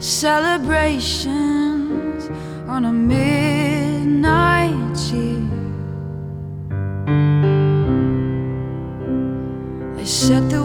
celebrations on a midnight cheer. They set the